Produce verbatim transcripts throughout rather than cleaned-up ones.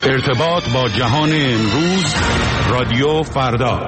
ارتباط با جهان امروز، رادیو فردا.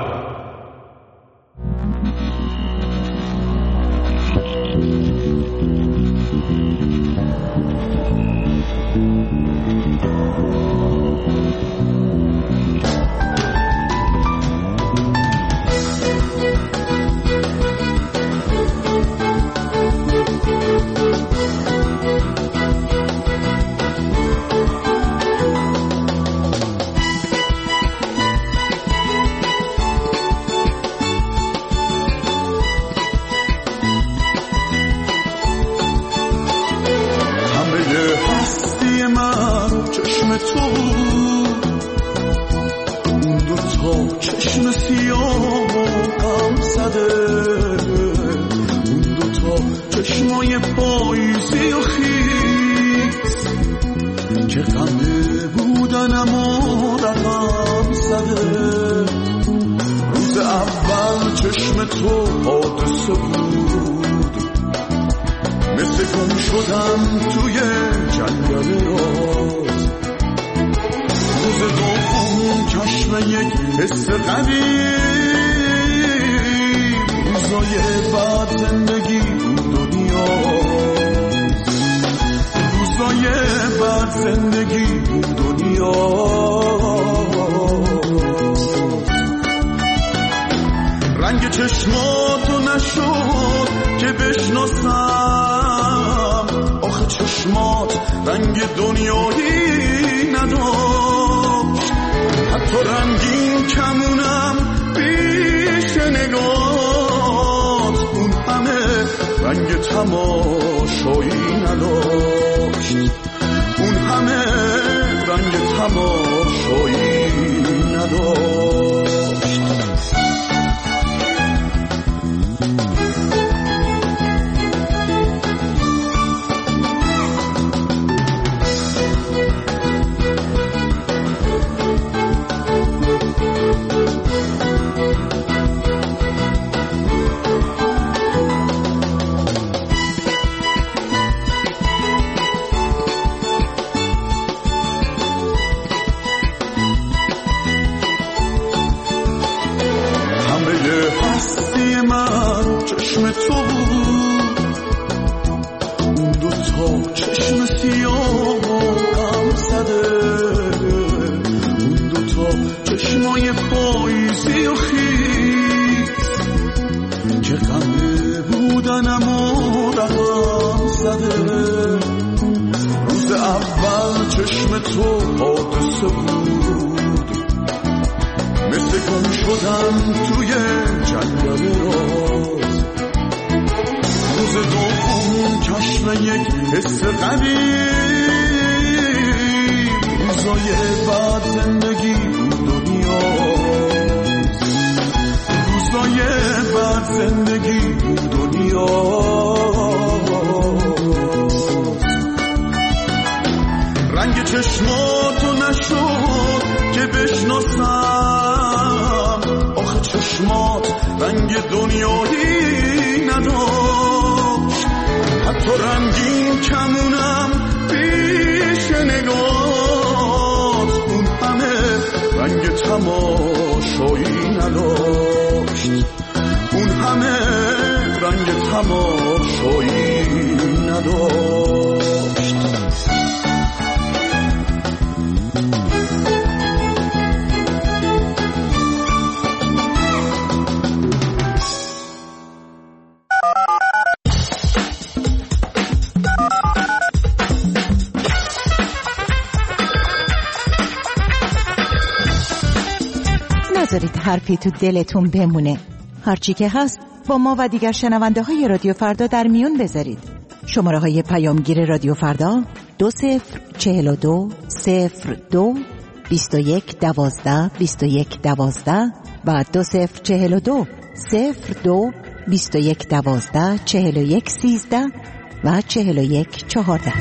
نذارید حرفی تو دلتون بمونه. هرچی که هست با ما و دیگر شنونده های رادیو فردا در میون بذارید. شماره های پیامگیر رادیو فردا دو صفر چهل و دو صفر دو بیست و یک دوازده بیست و یک دوازده و دو صفر چهل و دو صفر دو بیست و یک دوازده چهل و یک سیزده و چهل و یک چهارده.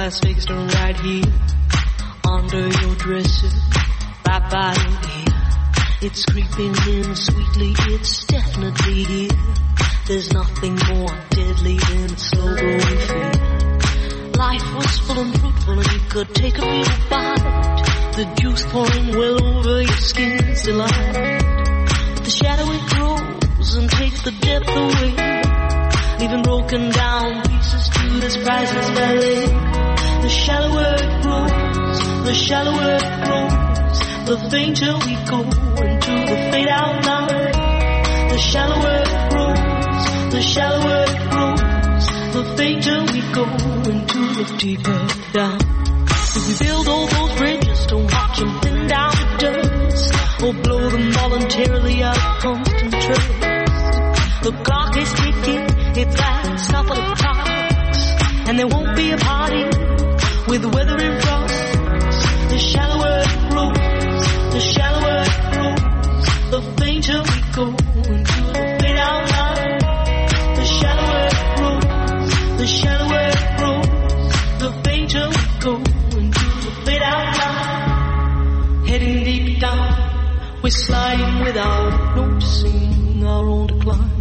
has fixed her right here under your dresser, right by your ear. It's creeping in sweetly, it's definitely here. There's nothing more deadly than a slow-growing fear. Life was full and fruitful and you could take a real bite. The juice pouring well over your skin's delight. The shadow it grows and takes the depth away, leaving broken down pieces to this priceless ballet. The shallower it grows, the shallower it grows, the fainter we go into the fade out line. The shallower it grows, the shallower it grows, the fainter we go into the deeper down. If we build all those bridges to watch them thin down to dust, or blow them voluntarily out of constant trust, the clock is ticking, it's last couple of clocks, and there won't be a party with weather in front. The shallower it grows, the shallower it grows, the fainter we go into the fade out line. The shallower it grows, the shallower it grows, the fainter we go into the fade out line. Heading deep down, we're sliding without noticing our own decline.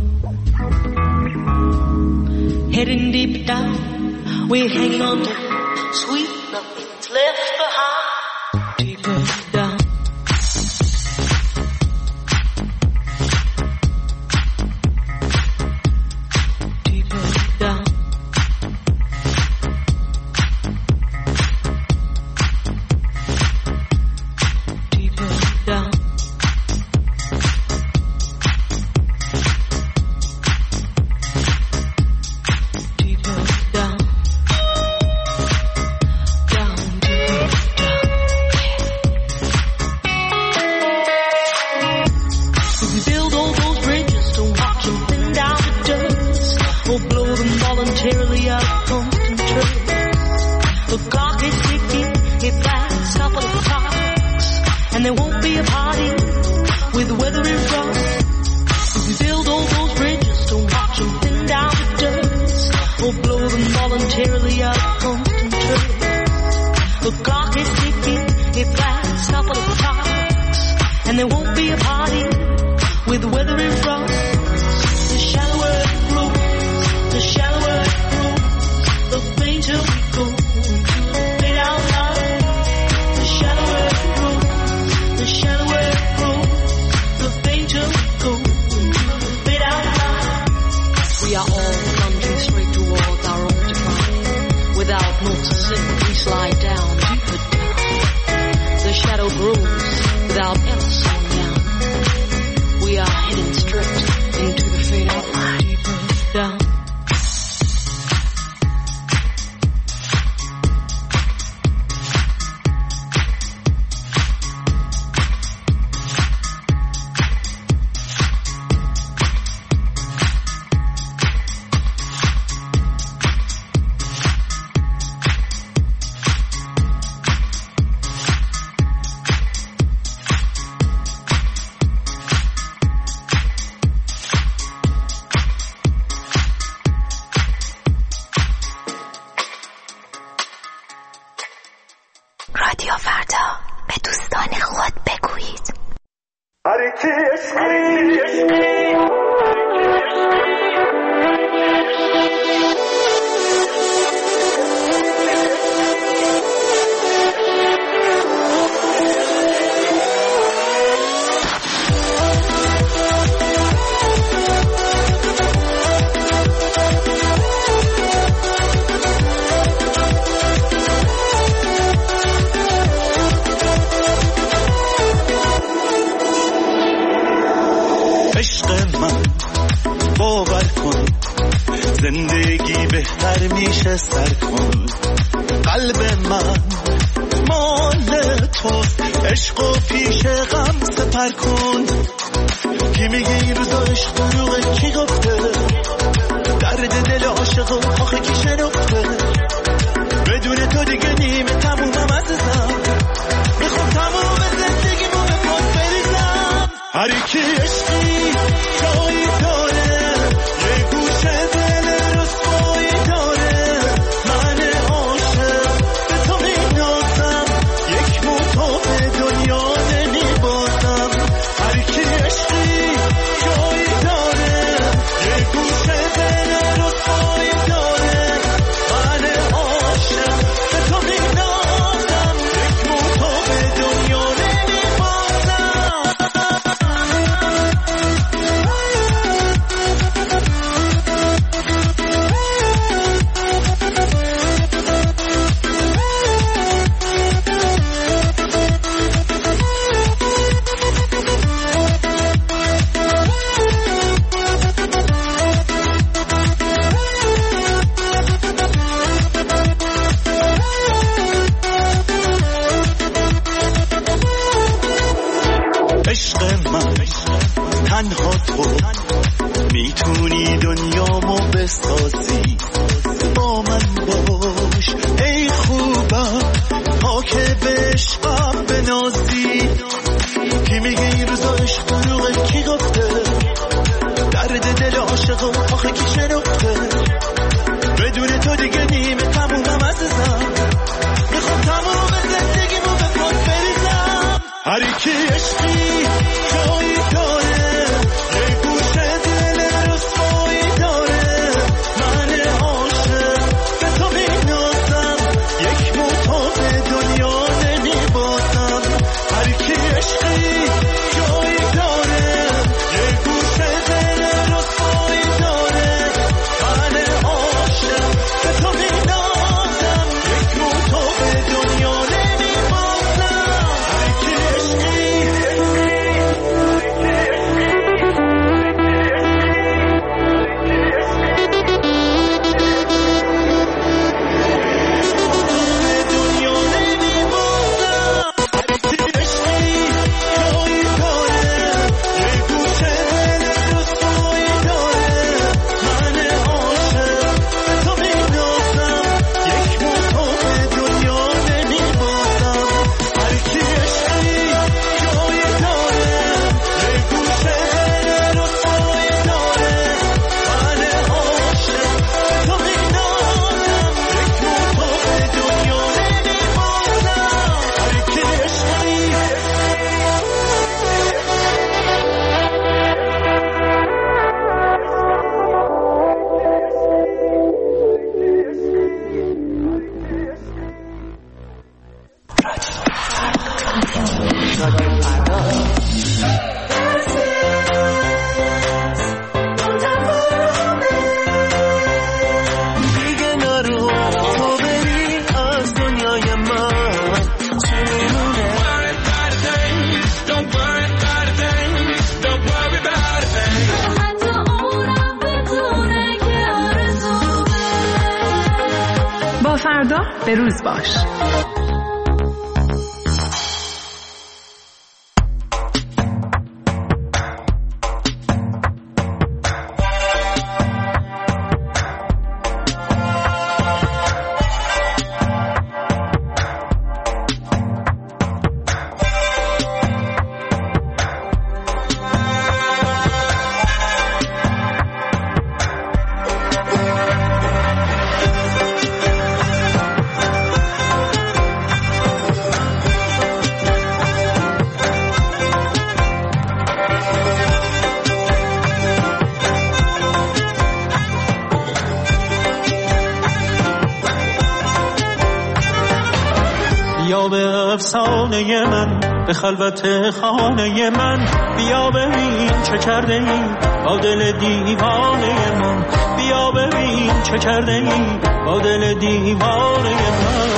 Heading deep down, we're hanging on to sweet nothing's left behind. Deeper down. Deeper down. Deeper down. Voluntarily out of constant trust. The clock is ticking, it's last couple of clocks, and there won't be a party with weather in front. If we build all those bridges to watch them thin down to dust, or blow them voluntarily out of constant trust. The clock is ticking, it's last couple of clocks, and there won't be a party with weather in front. The shallower it grows, the shallower it grows, the fainter we go into the fade out line. The shallower it grows, the shallower it grows, the fainter we go into the fade out line. We are all plunging straight towards our own decline. Without noticing, we slide down, deeper down. The shadow grows without ever slowing down. We are heading straight into the fade out line. Deeper down. رادیو فردا، به دوستان خود بگویید. هرکی عشقی زندگی بهتر میشه سر کن. قلب من مال توست، عشق و پیش غم سپر کن. کی میگه این روزا عشق دروغه؟ کی گفته؟ درد دل عاشق و آخه کی شنفته؟ بدون تو دیگه نیمه تمومم عزیزم، میخوام تموم زندگیمو به پاس بریزم. هر کی عشقی جایی داره، یه گوشه دل رسوایی داره. من عاشق تو میتونی دنیامو بسازی، با من باش ای خوبم تا که به عشقم بنازی. کی میگه این روزا عشق دروغه؟ کی گفته؟ درد دل عاشقم آخه کی شنفته؟ بدون تو دیگه نیمه تمومم عزیزم، میخوام تموم زندگیمو به پات بریزم. هر کی عشقی جایی داره، یه گوشه دل رسوایی داره. من عاشق به تو مینازم، یک موتا به دنیا نمیبازم. هر کی عشقی جایی داره، یه گوشه دل رسوایی داره. من عاشق به تو مینازم، یک موتا به دنیا نمیبازم. هر کی عشقی فردا به روز باش. بیا به افسانه من، به خلوت خانه من، بیا ببین چه کرده ای با دل دیوانه من. بیا ببین چه کرده ای با دل دیوانه من.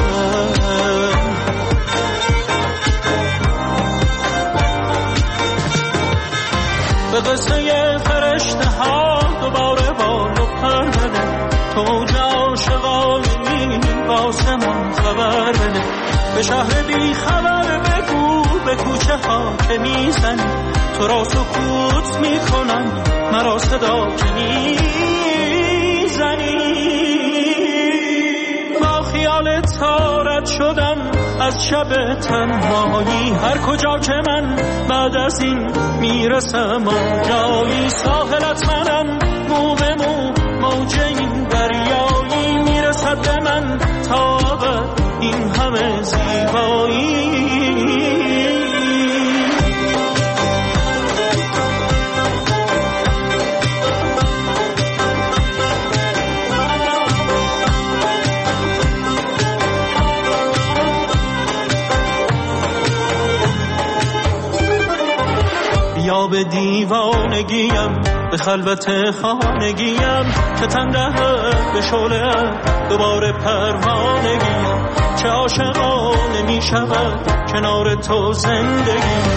به قصه فرشته ها دوباره بال و پر بده، تو عاشقانی واسه من خبر بده. به شهر بی خبر بگو به کوچه ها که میزنی، تو را سکوت میکنم مرا صدا که میزنی. با خیال تارت شدم از شب تنهایی، هر کجا که من بعد از این میرسم آنجایی. ساحلت منم مو به مو موج این دریایی، میرسد به من تا ابد این همه زیبایی. بیا به دیوانگیم، به خلوت خانگیم، که تنده به شعله دوباره پروانگیم. چه عاشقانه می شود کنار تو زندگیم.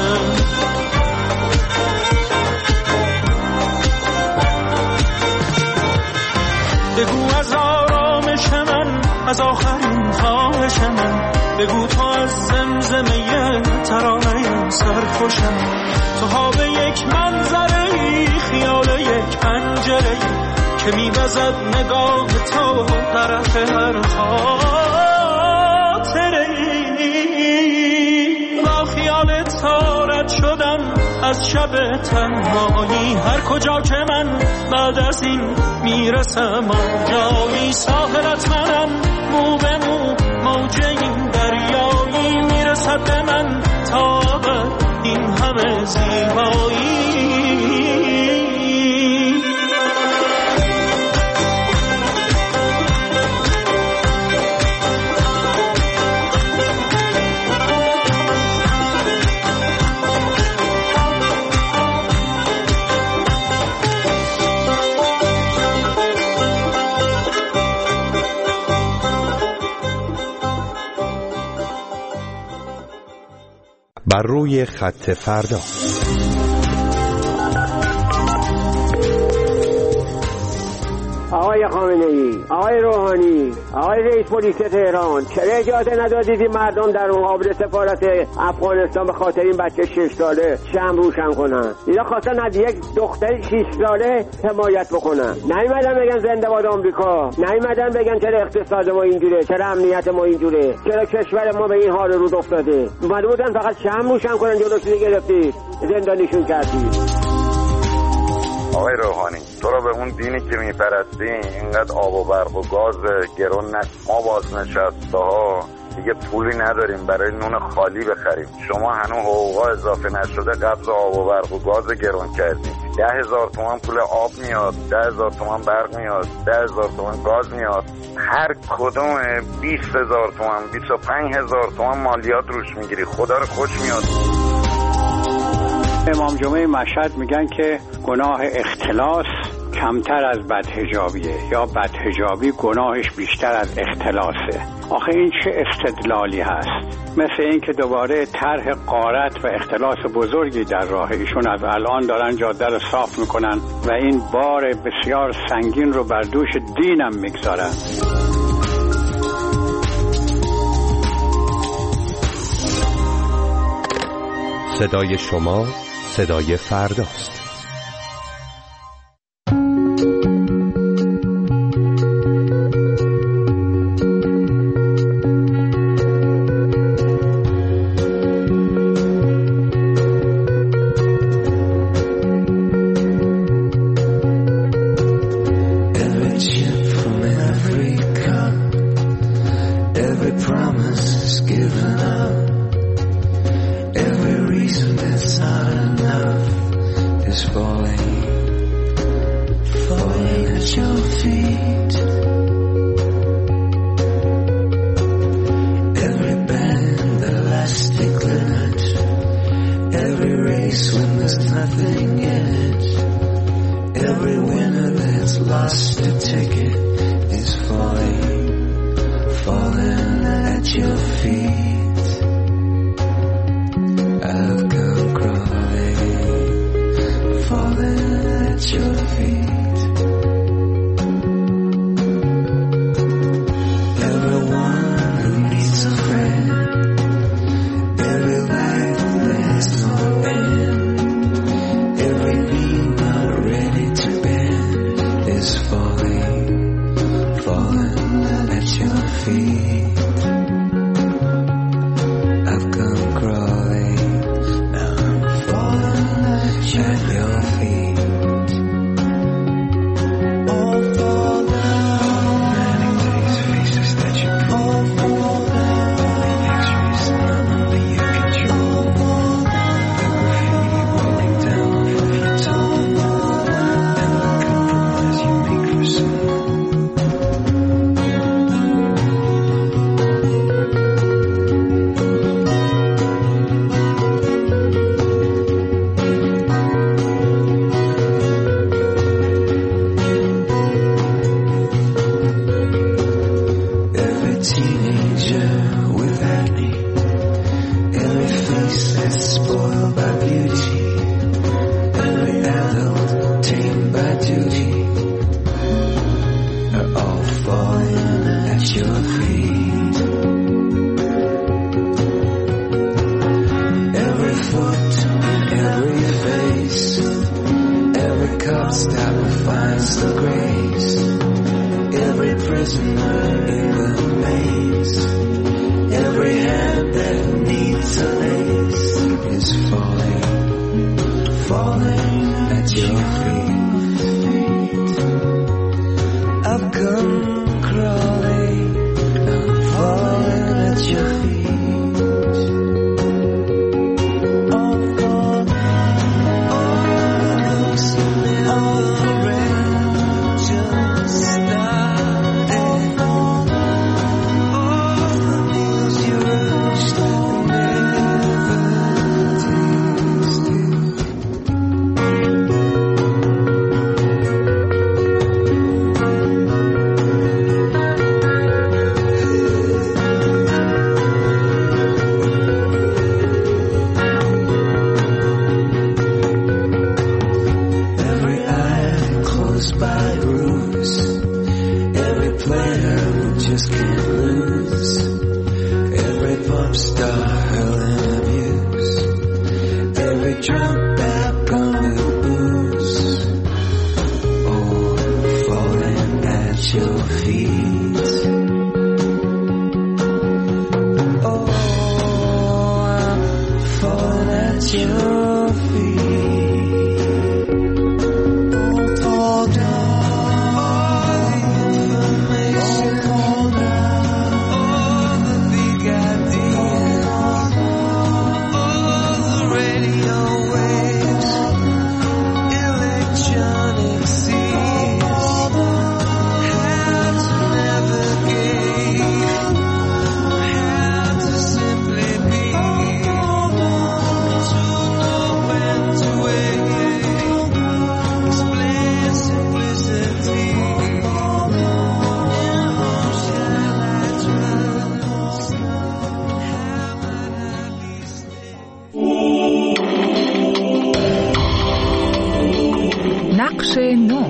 بگو از آرامش من، از آخرین خواهش من، بگو تو از زمزمه ترانه سرخوشم. تو ها به یک منظره ای پنجره‌ای که می‌وزد نگاه تو طرف هر خاطره‌ای. با خیال تو رد شدم از شب تنهایی، هر کجا که من بعد از این میرسم آنجایی. ساحلت منم، مو به مو موج این دریایی، میرسد به من تا ابد این همه زیبایی. بر روی خط فردا. آقای خامنه‌ای، آقای روحانی، آقای رئیس پلیس تهران، چرا اجازه ندادید این مردم در مقابل سفارت افغانستان به خاطر این بچه شش ساله شمع روشن کنن؟ اینا خواستن از یک دختر شش ساله حمایت بکنن. نیومدن بگن زنده باد آمریکا، نیومدن بگن چرا اقتصاد ما اینجوره، چرا امنیت ما اینجوره، چرا کشور ما به این حال رو افتاده. اومده بودن فقط شمع روشن کنن، جلوشو گرفتید، زندانیشون کردید. آقای روحانی، تو را به اون دینی که میپرستی اینقدر آب و برق و گاز گرون نکن. ما بازنشسته ها دیگه پولی نداریم برای نون خالی بخریم. شما هنوز حقوقا اضافه نشده قبض آب و برق و گاز گرون کردیم. ده هزار تومان پول آب میاد، ده هزار تومان برق میاد، ده هزار تومان گاز میاد. هر کدوم بیست هزار تومان، بیست و پنج هزار تومان مالیات روش میگیری. خدا رو خوش میاد. امام جمعه مشهد میگن که گناه اختلاس کمتر از بدحجابیه یا بدحجابی گناهش بیشتر از اختلاسه. آخه این چه استدلالی هست؟ مثل این که دوباره طرح غارت و اختلاس بزرگی در راه ایشون از الان دارن جاده رو صاف میکنن و این بار بسیار سنگین رو بر دوش دینم میگذارن. صدای شما صدای فرداست. Falling at your feet. All down, all the information, all down, all the big ideas, all the radio waves, electronic seas, how to navigate, how to simply be, to know when to wait, explain simplicity, in whom shall I trust, how might I be still? نقش نو.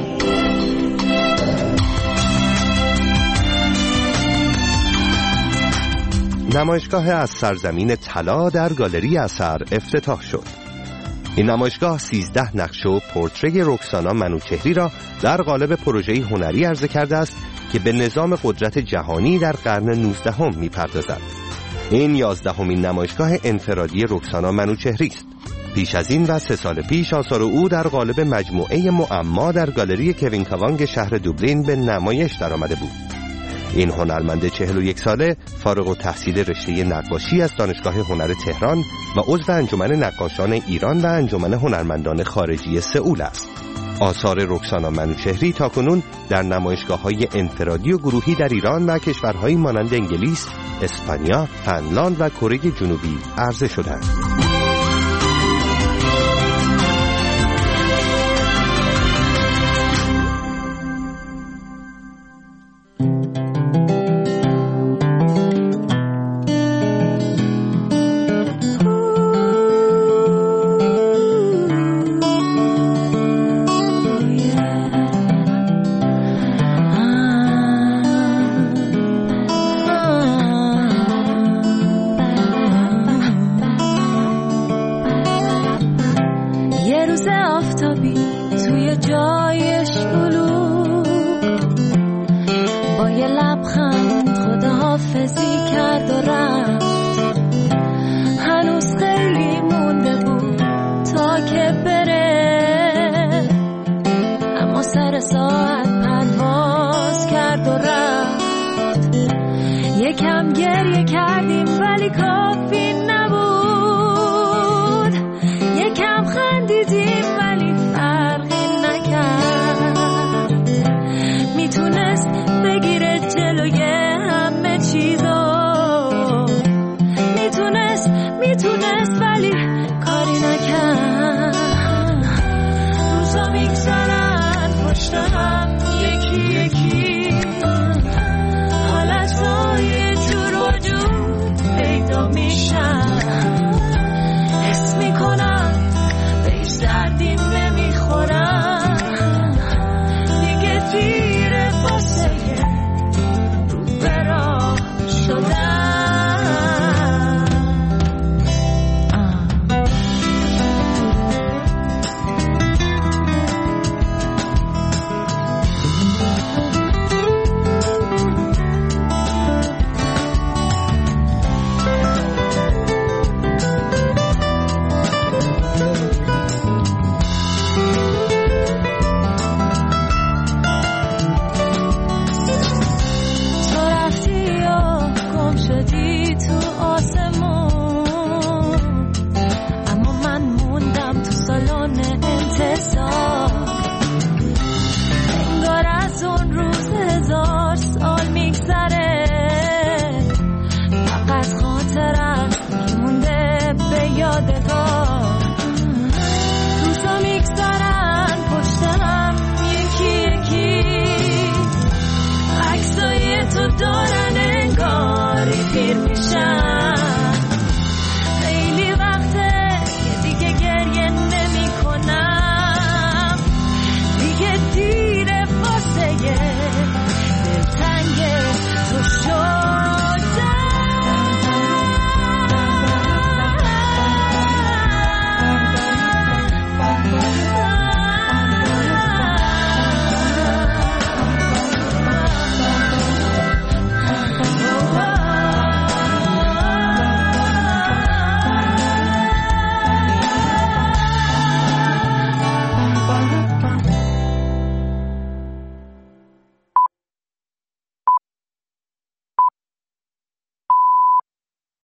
نمایشگاه از سرزمین طلا در گالری اثر افتتاح شد. این نمایشگاه سیزده نقش و پورتری رکسانا منوچهری را در قالب پروژه‌ای هنری عرضه کرده است که به نظام قدرت جهانی در قرن نوزدهم می‌پردازد. این یازدهمین نمایشگاه انفرادی رکسانا منوچهری است. پیش از این و سه سال پیش آثار او در قالب مجموعه معما در گالری کوین کاوانگ شهر دوبلین به نمایش درآمده بود. این هنرمند چهل و یک ساله فارغ التحصیل رشته نقاشی از دانشگاه هنر تهران و عضو انجمن نقاشان ایران و انجمن هنرمندان خارجی سئول است. آثار رکسانا منوچهری تاکنون در نمایشگاه‌های انفرادی و گروهی در ایران و کشورهایی مانند انگلیس، اسپانیا، فنلاند و کره جنوبی عرضه شدند. تو دارن انگاری پیر میشن